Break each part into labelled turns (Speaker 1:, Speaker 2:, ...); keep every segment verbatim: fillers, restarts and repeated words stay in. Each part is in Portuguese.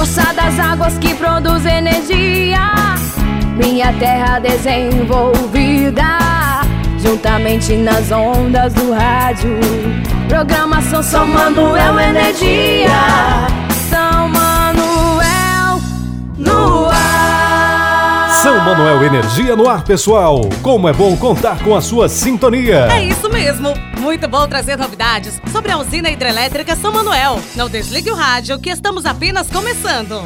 Speaker 1: força das águas que produz energia, minha terra desenvolvida, juntamente nas ondas do rádio. Programação São Manuel Energia, São Manuel no ar.
Speaker 2: São Manuel Energia no ar, pessoal. Como é bom contar com a sua sintonia.
Speaker 3: É isso mesmo. Muito bom trazer novidades sobre a usina hidrelétrica São Manuel. Não desligue o rádio que estamos apenas começando.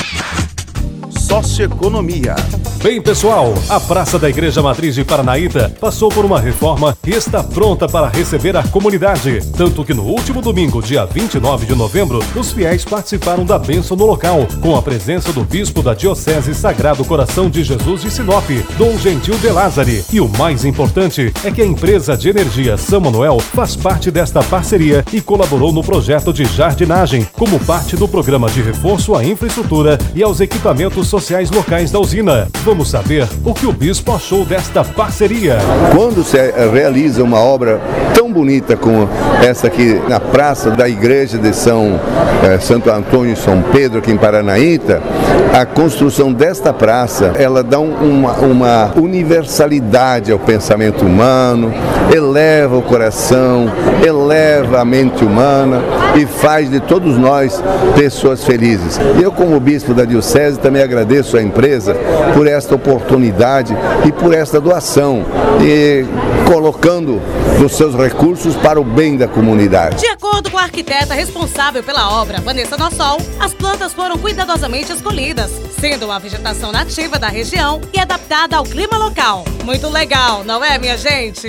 Speaker 4: Socioeconomia.
Speaker 2: Bem, pessoal, a Praça da Igreja Matriz de Paranaíta passou por uma reforma e está pronta para receber a comunidade. Tanto que no último domingo, dia vinte e nove de novembro, os fiéis participaram da bênção no local, com a presença do bispo da Diocese Sagrado Coração de Jesus de Sinop, Dom Gentil de Lázari. E o mais importante é que a empresa de energia São Manuel faz parte desta parceria e colaborou no projeto de jardinagem, como parte do programa de reforço à infraestrutura e aos equipamentos sociais locais da usina. Vamos saber o que o bispo achou desta parceria.
Speaker 5: Quando se realiza uma obra tão bonita como essa aqui na Praça da Igreja de São eh, Santo Antônio e São Pedro, aqui em Paranaíta, a construção desta praça, ela dá um, uma, uma universalidade ao pensamento humano, eleva o coração, eleva a mente humana e faz de todos nós pessoas felizes. E eu, como bispo da Diocese, também agradeço à empresa por esta oportunidade e por esta doação, e colocando os seus recursos para o bem da comunidade.
Speaker 3: De acordo com a arquiteta responsável pela obra, Vanessa Nossol, as plantas foram cuidadosamente escolhidas, sendo uma vegetação nativa da região e adaptada ao clima local. Muito legal, não é, minha gente?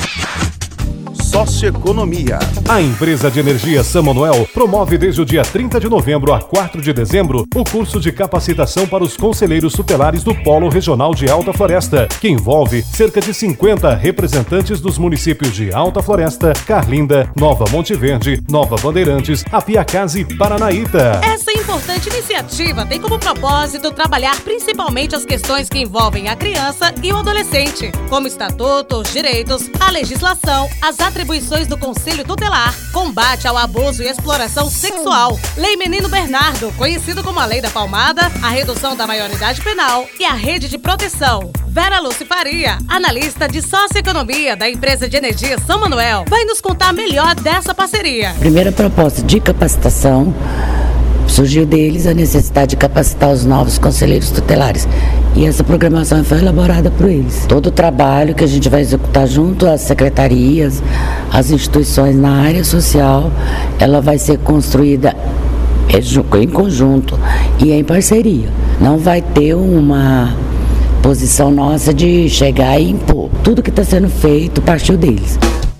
Speaker 4: Socioeconomia.
Speaker 2: A empresa de energia São Manuel promove desde o dia trinta de novembro a quatro de dezembro o curso de capacitação para os conselheiros tutelares do Polo Regional de Alta Floresta, que envolve cerca de cinquenta representantes dos municípios de Alta Floresta, Carlinda, Nova Monte Verde, Nova Bandeirantes, Apiacás e Paranaíta.
Speaker 3: Essa importante iniciativa tem como propósito trabalhar principalmente as questões que envolvem a criança e o adolescente, como estatuto, os direitos, a legislação, as atribuições atribuições do Conselho Tutelar, combate ao abuso e exploração sexual, Lei Menino Bernardo, conhecido como a Lei da Palmada, a redução da maioridade penal e a rede de proteção. Vera Lúcia Faria, analista de socioeconomia da empresa de energia São Manuel, vai nos contar melhor dessa parceria.
Speaker 6: Primeira proposta de capacitação, surgiu deles a necessidade de capacitar os novos conselheiros tutelares. E essa programação foi elaborada por eles. Todo o trabalho que a gente vai executar junto às secretarias, às instituições na área social, ela vai ser construída em conjunto e em parceria. Não vai ter uma posição nossa de chegar e impor. Tudo que está sendo feito partiu deles.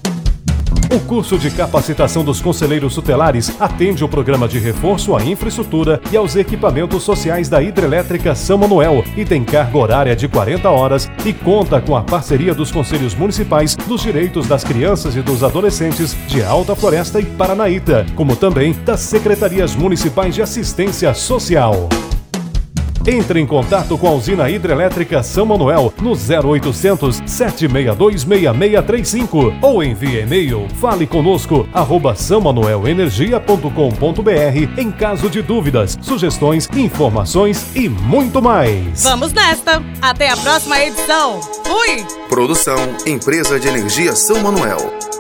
Speaker 2: O curso de capacitação dos conselheiros tutelares atende o programa de reforço à infraestrutura e aos equipamentos sociais da hidrelétrica São Manuel e tem carga horária de quarenta horas e conta com a parceria dos conselhos municipais dos direitos das crianças e dos adolescentes de Alta Floresta e Paranaíta, como também das secretarias municipais de assistência social. Entre em contato com a usina hidrelétrica São Manuel no zero oitocentos, sete seis dois, seis seis três cinco ou envie e-mail fale conosco arroba são manuel energia ponto com ponto br em caso de dúvidas, sugestões, informações e muito mais.
Speaker 3: Vamos nesta! Até a próxima edição! Fui!
Speaker 4: Produção Empresa de Energia São Manuel.